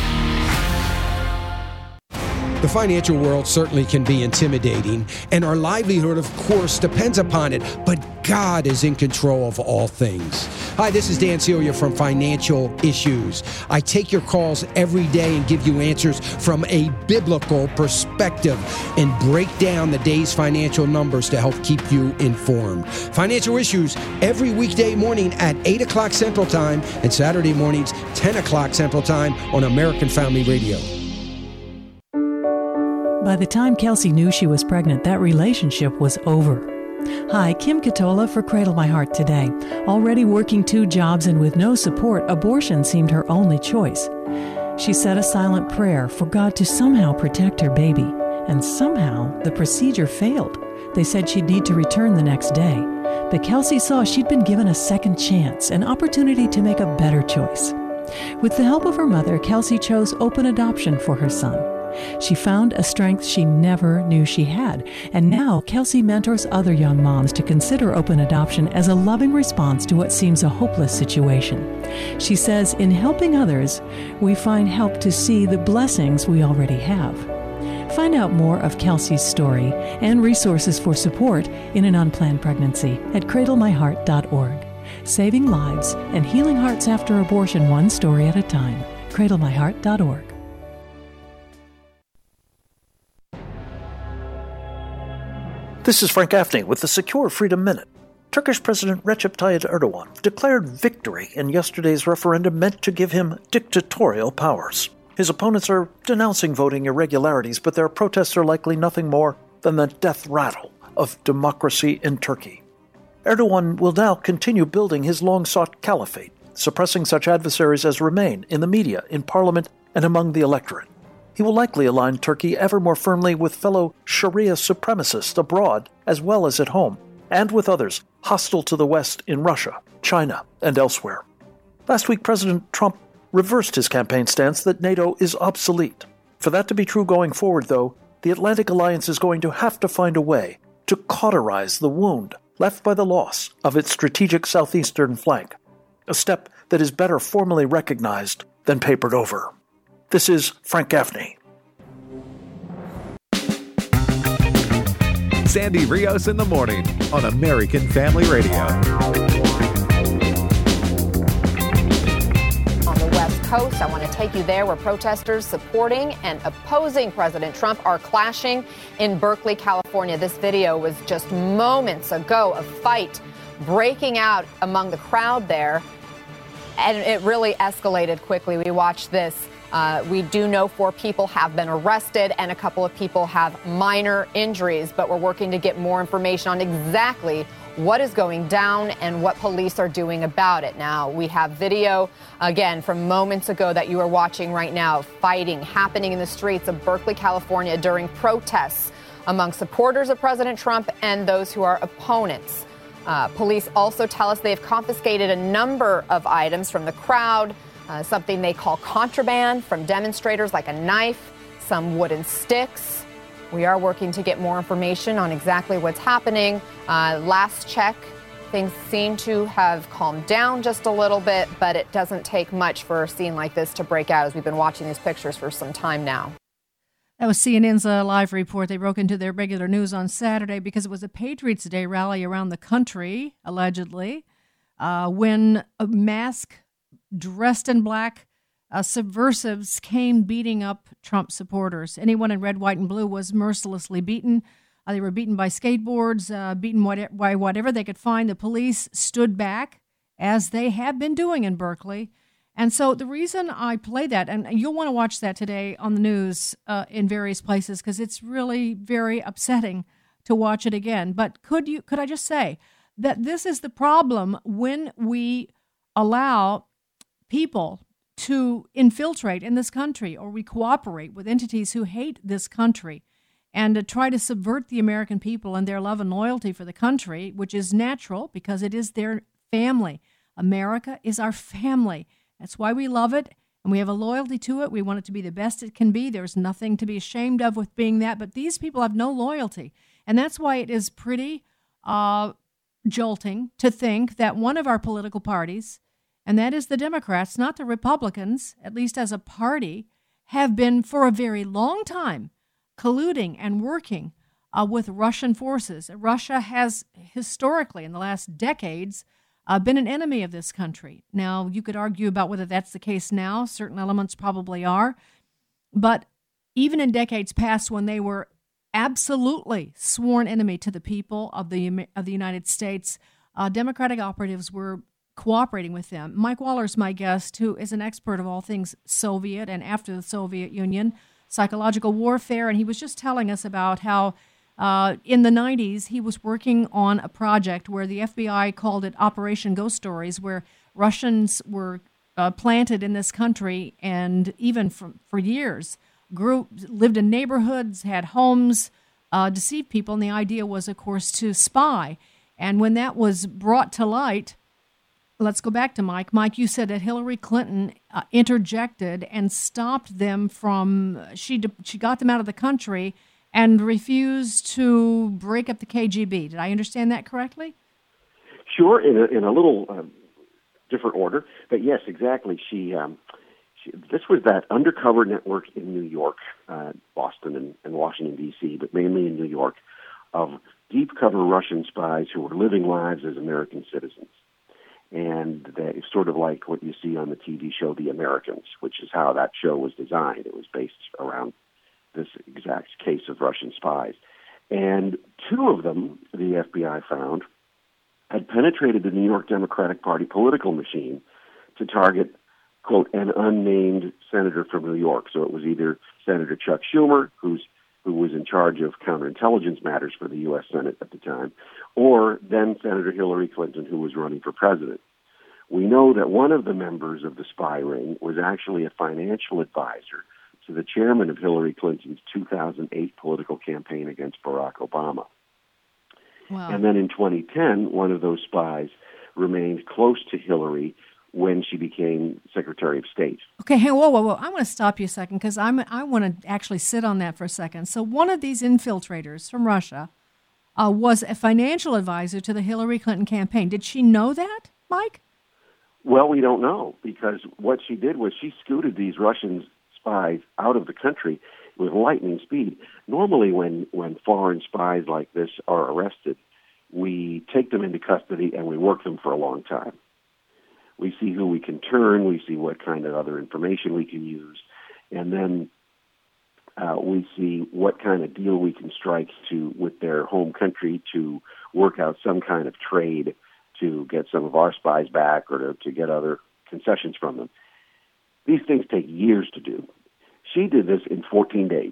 The financial world certainly can be intimidating, and our livelihood, of course, depends upon it, but God is in control of all things. Hi, this is Dan Celia from Financial Issues. I take your calls every day and give you answers from a biblical perspective and break down the day's financial numbers to help keep you informed. Financial Issues every weekday morning at eight o'clock Central Time and Saturday mornings, ten o'clock Central Time on American Family Radio. By the time Kelsey knew she was pregnant, that relationship was over. Hi, Kim Katola for Cradle My Heart today. Already working two jobs and with no support, abortion seemed her only choice. She said a silent prayer for God to somehow protect her baby, and somehow the procedure failed. They said she'd need to return the next day. But Kelsey saw she'd been given a second chance, an opportunity to make a better choice. With the help of her mother, Kelsey chose open adoption for her son. She found a strength she never knew she had, and now Kelsey mentors other young moms to consider open adoption as a loving response to what seems a hopeless situation. She says, in helping others, we find help to see the blessings we already have. Find out more of Kelsey's story and resources for support in an unplanned pregnancy at cradle my heart dot org. Saving lives and healing hearts after abortion, one story at a time. cradle my heart dot org. This is Frank Gaffney with the Secure Freedom Minute. Turkish President Recep Tayyip Erdogan declared victory in yesterday's referendum meant to give him dictatorial powers. His opponents are denouncing voting irregularities, but their protests are likely nothing more than the death rattle of democracy in Turkey. Erdogan will now continue building his long-sought caliphate, suppressing such adversaries as remain in the media, in parliament, and among the electorate. He will likely align Turkey ever more firmly with fellow Sharia supremacists abroad as well as at home, and with others hostile to the West in Russia, China, and elsewhere. Last week, President Trump reversed his campaign stance that NATO is obsolete. For that to be true going forward, though, the Atlantic Alliance is going to have to find a way to cauterize the wound left by the loss of its strategic southeastern flank, a step that is better formally recognized than papered over. This is Frank Gaffney. Sandy Rios in the morning on American Family Radio. On the West Coast, I want to take you there where protesters supporting and opposing President Trump are clashing in Berkeley, California. This video was just moments ago, a fight breaking out among the crowd there, and it really escalated quickly. We watched this. Uh, we do know four people have been arrested and a couple of people have minor injuries, but we're working to get more information on exactly what is going down and what police are doing about it. Now, we have video, again, from moments ago that you are watching right now, fighting happening in the streets of Berkeley, California during protests among supporters of President Trump and those who are opponents. Uh, police also tell us they've confiscated a number of items from the crowd, Uh, something they call contraband from demonstrators, like a knife, some wooden sticks. We are working to get more information on exactly what's happening. Uh, last check, things seem to have calmed down just a little bit, but it doesn't take much for a scene like this to break out, as we've been watching these pictures for some time now. That was C N N's uh, live report. They broke into their regular news on Saturday because it was a Patriots Day rally around the country, allegedly, uh, when a mask dressed in black uh, subversives came beating up Trump supporters. Anyone in red, white, and blue was mercilessly beaten. Uh, they were beaten by skateboards, uh, beaten what, by whatever they could find. The police stood back, as they have been doing in Berkeley. And so the reason I play that, and you'll want to watch that today on the news uh, in various places, because it's really very upsetting to watch it again. But could you, could I just say that this is the problem when we allow people to infiltrate in this country, or we cooperate with entities who hate this country and to try to subvert the American people and their love and loyalty for the country, which is natural because it is their family. America is our family. That's why we love it, and we have a loyalty to it. We want it to be the best it can be. There's nothing to be ashamed of with being that, but these people have no loyalty. And that's why it is pretty uh, jolting to think that one of our political parties, and that is the Democrats, not the Republicans, at least as a party, have been for a very long time colluding and working uh, with Russian forces. Russia has historically, in the last decades, uh, been an enemy of this country. Now, you could argue about whether that's the case now. Certain elements probably are. But even in decades past, when they were absolutely sworn enemy to the people of the of the United States, uh, Democratic operatives were cooperating with them. Mike Waller's my guest, who is an expert of all things Soviet and after the Soviet Union, psychological warfare, and he was just telling us about how uh, in the nineties he was working on a project where the F B I called it Operation Ghost Stories, where Russians were uh, planted in this country and even for, for years grew, lived in neighborhoods, had homes, uh, deceived people, and the idea was, of course, to spy. And when that was brought to light, let's go back to Mike. Mike, you said that Hillary Clinton uh, interjected and stopped them from, she she got them out of the country and refused to break up the K G B. Did I understand that correctly? Sure, in a, in a little uh, different order. But yes, exactly. She, um, she this was that undercover network in New York, uh, Boston, and, and Washington, D C, but mainly in New York, of deep cover Russian spies who were living lives as American citizens. And they, sort of like what you see on the T V show The Americans, which is how that show was designed. It was based around this exact case of Russian spies. And two of them, the F B I found, had penetrated the New York Democratic Party political machine to target, quote, an unnamed senator from New York. So it was either Senator Chuck Schumer, who's who was in charge of counterintelligence matters for the U S Senate at the time, or then Senator Hillary Clinton, who was running for president. We know that one of the members of the spy ring was actually a financial advisor to the chairman of Hillary Clinton's two thousand eight political campaign against Barack Obama. Wow. And then in twenty ten, one of those spies remained close to Hillary when she became Secretary of State. Okay, hey, whoa, whoa, whoa. I want to stop you a second because I'm I want to actually sit on that for a second. So one of these infiltrators from Russia uh, was a financial advisor to the Hillary Clinton campaign. Did she know that, Mike? Well, we don't know, because what she did was she scooted these Russian spies out of the country with lightning speed. Normally when, when foreign spies like this are arrested, we take them into custody and we work them for a long time. We see who we can turn, we see what kind of other information we can use, and then uh, we see what kind of deal we can strike to with their home country to work out some kind of trade to get some of our spies back or to, to get other concessions from them. These things take years to do. She did this in fourteen days.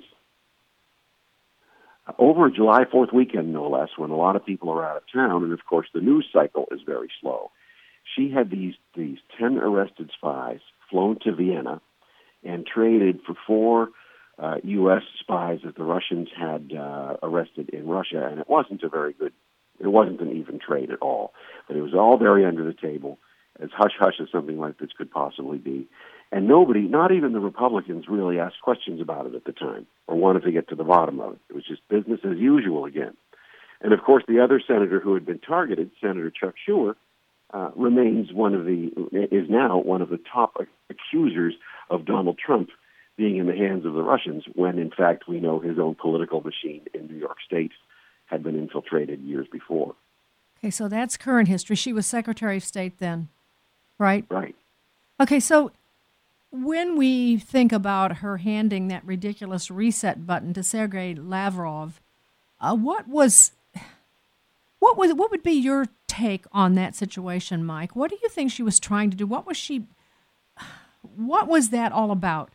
Over July fourth weekend, no less, when a lot of people are out of town, and of course the news cycle is very slow. She had these, these ten arrested spies flown to Vienna and traded for four uh, U S spies that the Russians had uh, arrested in Russia, and it wasn't a very good, it wasn't an even trade at all. But it was all very under the table, as hush-hush as something like this could possibly be. And nobody, not even the Republicans, really asked questions about it at the time or wanted to get to the bottom of it. It was just business as usual again. And, of course, the other senator who had been targeted, Senator Chuck Schumer, uh, remains one of the, is now one of the top accusers of Donald Trump being in the hands of the Russians when, in fact, we know his own political machine in New York State had been infiltrated years before. Okay, so that's current history. She was Secretary of State then, right? Right. Okay, so when we think about her handing that ridiculous reset button to Sergei Lavrov, uh, what was, what was, what would be your take on that situation, Mike? What do you think she was trying to do? What was she, what was that all about?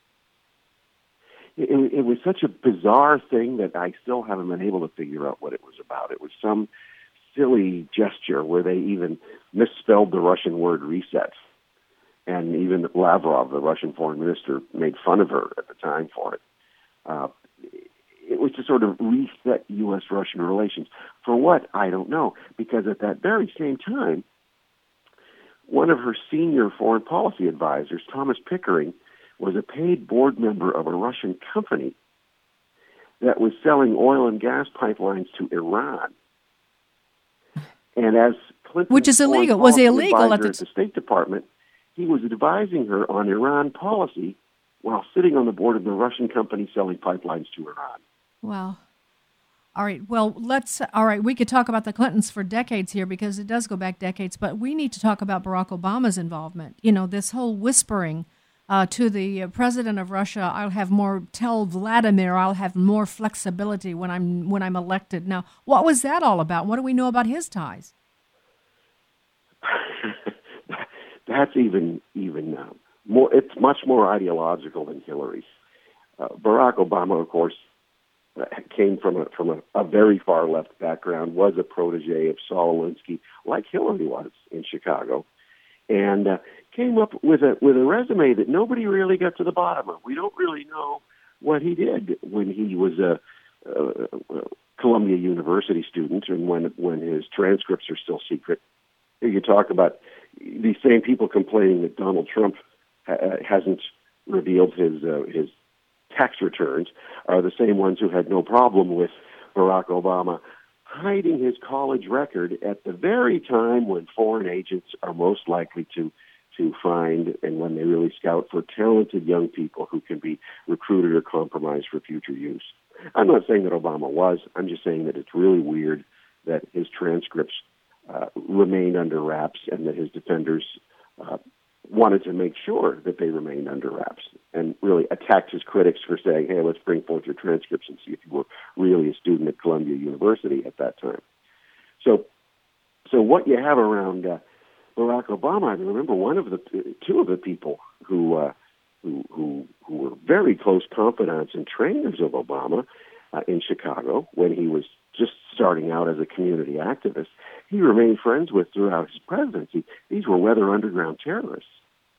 It, it was such a bizarre thing that I still haven't been able to figure out what it was about. It was some silly gesture where they even misspelled the Russian word reset. And even Lavrov, the Russian foreign minister, made fun of her at the time for it. Uh, it was to sort of reset U S Russian relations. For what? I don't know. Because at that very same time, one of her senior foreign policy advisors, Thomas Pickering, was a paid board member of a Russian company that was selling oil and gas pipelines to Iran. And as Clinton, which is illegal, was illegal at the, at the State Department, he was advising her on Iran policy while sitting on the board of the Russian company selling pipelines to Iran. Well, all right. Well, let's. All right, we could talk about the Clintons for decades here because it does go back decades. But we need to talk about Barack Obama's involvement. You know, this whole whispering uh, to the uh, president of Russia, "I'll have more." Tell Vladimir, "I'll have more flexibility when I'm when I'm elected." Now, what was that all about? What do we know about his ties? That's even even uh, more. It's much more ideological than Hillary's. Uh, Barack Obama, of course, uh, came from a from a, a very far left background. Was a protege of Saul Alinsky, like Hillary was in Chicago, and uh, came up with a with a resume that nobody really got to the bottom of. We don't really know what he did when he was a, a, a Columbia University student, and when when his transcripts are still secret. You talk about these same people complaining that Donald Trump ha- hasn't revealed his uh, his tax returns are the same ones who had no problem with Barack Obama hiding his college record at the very time when foreign agents are most likely to to find and when they really scout for talented young people who can be recruited or compromised for future use. I'm not saying that Obama was. I'm just saying that it's really weird that his transcripts Uh, remained under wraps, and that his defenders uh, wanted to make sure that they remained under wraps, and really attacked his critics for saying, "Hey, let's bring forth your transcripts and see if you were really a student at Columbia University at that time." So, so what you have around uh, Barack Obama, I remember one of the two of the people who uh, who, who who were very close confidants and trainers of Obama uh, in Chicago when he was just starting out as a community activist, he remained friends with throughout his presidency. These were Weather Underground terrorists.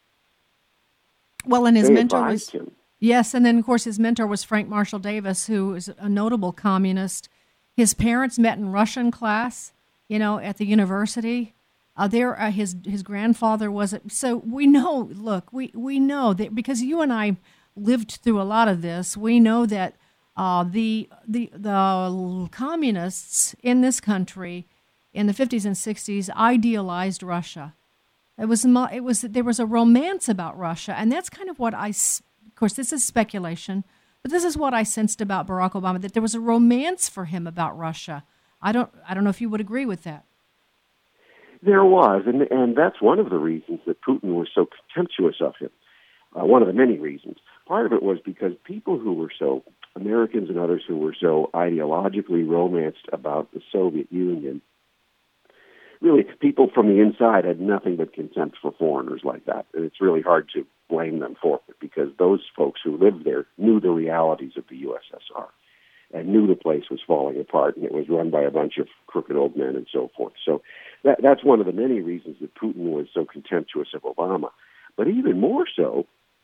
Well, and his they mentor was him. Yes, and then of course his mentor was Frank Marshall Davis, who is a notable communist. His parents met in Russian class, you know, at the university. Uh, there, uh, his his grandfather was. A, so we know. Look, we we know that because you and I lived through a lot of this. We know that. Uh, the the the communists in this country in the fifties and sixties idealized Russia. It was it was there was a romance about Russia, and that's kind of what I. Of course, this is speculation, but this is what I sensed about Barack Obama, that there was a romance for him about Russia. I don't I don't know if you would agree with that. There was, and and that's one of the reasons that Putin was so contemptuous of him. Uh, one of the many reasons. Part of it was because people who were so Americans and others who were so ideologically romanced about the Soviet Union, really, people from the inside had nothing but contempt for foreigners like that. And it's really hard to blame them for it because those folks who lived there knew the realities of the U S S R and knew the place was falling apart and it was run by a bunch of crooked old men and so forth. So that, that's one of the many reasons that Putin was so contemptuous of Obama. But even more so,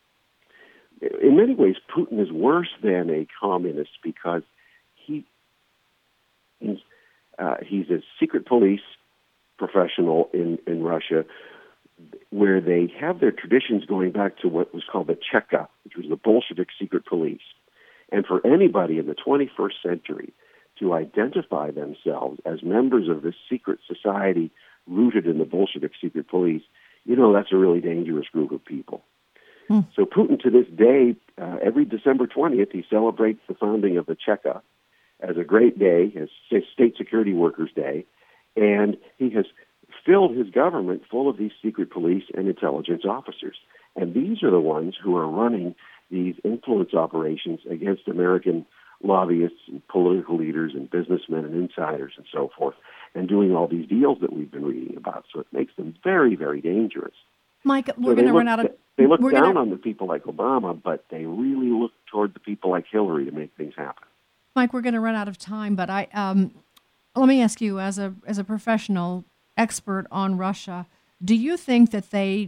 in many ways, Putin is worse than a communist because he he's, uh, he's a secret police professional in, in Russia where they have their traditions going back to what was called the Cheka, which was the Bolshevik secret police. And for anybody in the twenty-first century to identify themselves as members of this secret society rooted in the Bolshevik secret police, you know, that's a really dangerous group of people. Hmm. So Putin, to this day, uh, every December twentieth, he celebrates the founding of the Cheka as a great day, as State Security Workers' Day, and he has filled his government full of these secret police and intelligence officers. And these are the ones who are running these influence operations against American lobbyists and political leaders and businessmen and insiders and so forth, and doing all these deals that we've been reading about. So it makes them very, very dangerous. Mike, we're so going to run out of... They look we're down gonna, on the people like Obama, but they really look toward the people like Hillary to make things happen. Mike, we're going to run out of time, but I um, let me ask you, as a as a professional expert on Russia, do you think that they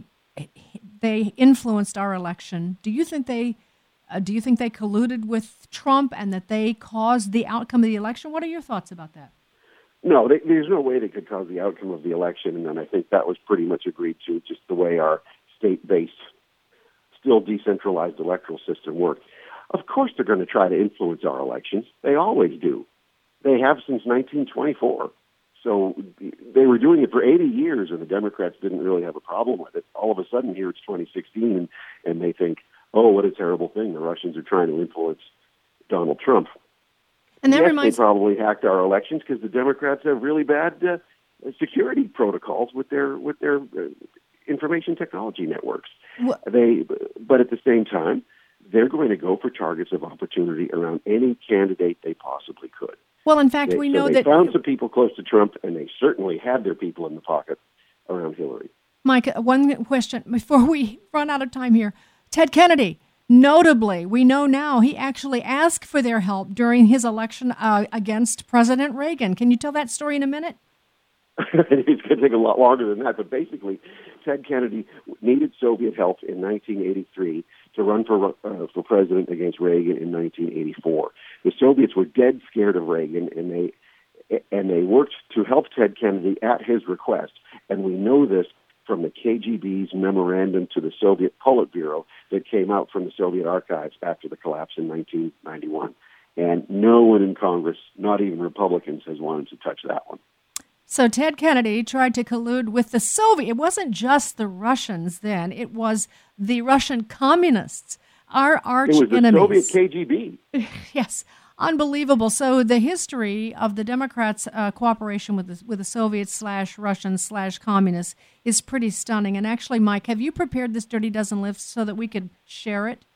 they influenced our election? Do you think they uh, do you think they colluded with Trump and that they caused the outcome of the election? What are your thoughts about that? No, they, there's no way they could cause the outcome of the election, and I think that was pretty much agreed to, just the way our state-based, still decentralized electoral system worked. Of course they're going to try to influence our elections. They always do. They have since nineteen twenty-four. So they were doing it for eighty years, and the Democrats didn't really have a problem with it. All of a sudden, here it's twenty sixteen, and, and they think, oh, what a terrible thing. The Russians are trying to influence Donald Trump. And that yes, reminds they probably hacked our elections because the Democrats have really bad uh, security protocols with their with their uh, information technology networks. What? They, but at the same time, they're going to go for targets of opportunity around any candidate they possibly could. Well, in fact, they, we so know they that... They found some people close to Trump, and they certainly had their people in the pocket around Hillary. Mike, one question before we run out of time here. Ted Kennedy, notably, we know now he actually asked for their help during his election uh, against President Reagan. Can you tell that story in a minute? It's going to take a lot longer than that, but basically, Ted Kennedy needed Soviet help in nineteen eighty-three to run for uh, for president against Reagan in nineteen eighty-four. The Soviets were dead scared of Reagan, and they and they worked to help Ted Kennedy at his request. And we know this from the K G B's memorandum to the Soviet Politburo that came out from the Soviet archives after the collapse in nineteen ninety-one. And no one in Congress, not even Republicans, has wanted to touch that one. So Ted Kennedy tried to collude with the Soviet. It wasn't just the Russians then. It was the Russian communists, our arch enemies. It was the Soviet K G B. Yes, unbelievable. So the history of the Democrats' uh, cooperation with the, with the Soviets slash Russians slash communists is pretty stunning. And actually, Mike, have you prepared this Dirty Dozen list so that we could share it?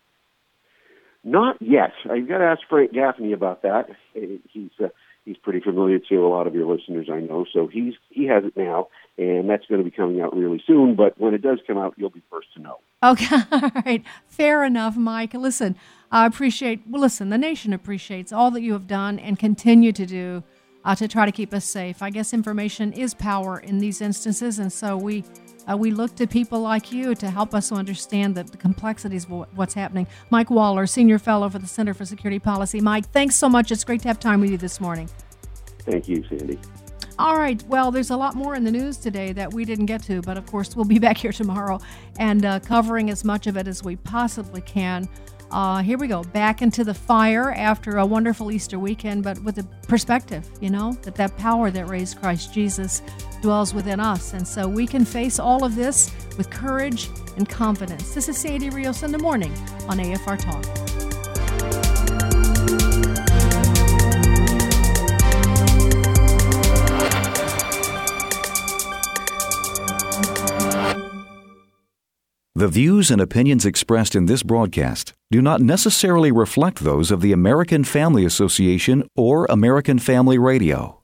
Not yet. I've got to ask Frank Gaffney about that. He's uh, he's pretty familiar to a lot of your listeners, I know. So he's he has it now, and that's going to be coming out really soon. But when it does come out, you'll be first to know. Okay, all right. Fair enough, Mike. Listen, I appreciate, well, listen, the nation appreciates all that you have done and continue to do uh, to try to keep us safe. I guess information is power in these instances, and so we uh, we look to people like you to help us understand the, the complexities of what's happening. Mike Waller, Senior Fellow for the Center for Security Policy. Mike, thanks so much. It's great to have time with you this morning. Thank you, Sandy. All right. Well, there's a lot more in the news today that we didn't get to, but of course we'll be back here tomorrow and uh, covering as much of it as we possibly can. Uh, here we go, back into the fire after a wonderful Easter weekend, but with the perspective, you know, that that power that raised Christ Jesus dwells within us. And so we can face all of this with courage and confidence. This is Sandy Rios in the morning on A F R Talk. The views and opinions expressed in this broadcast do not necessarily reflect those of the American Family Association or American Family Radio.